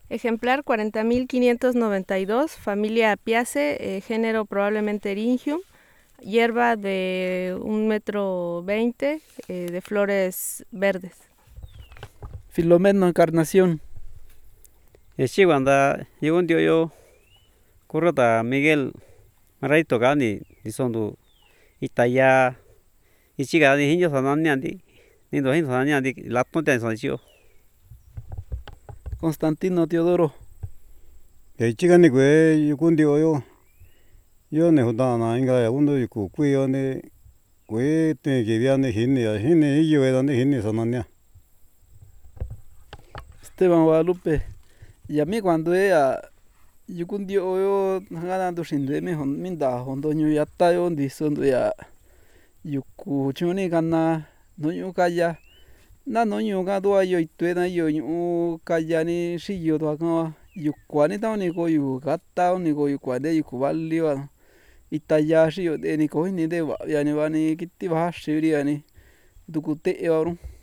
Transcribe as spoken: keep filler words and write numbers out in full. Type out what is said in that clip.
Ejemplar cuarenta mil quinientos noventa y dos, familia Apiaceae, eh, género probablemente Eryngium, hierba de un metro veinte, eh, de flores verdes. Filomeno Encarnación. Eshiguanda yugundio yo kurota Miguel Margarito gani isondu itaya ichiga ni hinyo sananyandi nindo hinyo sananyandi latonte sanchio. Constantino Teodoro. Echigani kue yukundio yo yo ne hudana inga ya undo yuku kuyo ne kue te que viane hini ya hini iyo edane hini sananya. Esteban Guadalupe. Y a mí cuando ella yukundio yo ganando sin de me hon minda hondo nyu yatta yo ndisondo ya yuku chuni gana no yu kaya na no yu ga do yo itue na yo yu kaya ni shiyo do ka yuku ani ta ni ko yu gata ni ko yu kwade yuku valli wa itaya shiyo de ni ko ni de va ya ni va ni kiti va shiri ani dukute ya ru.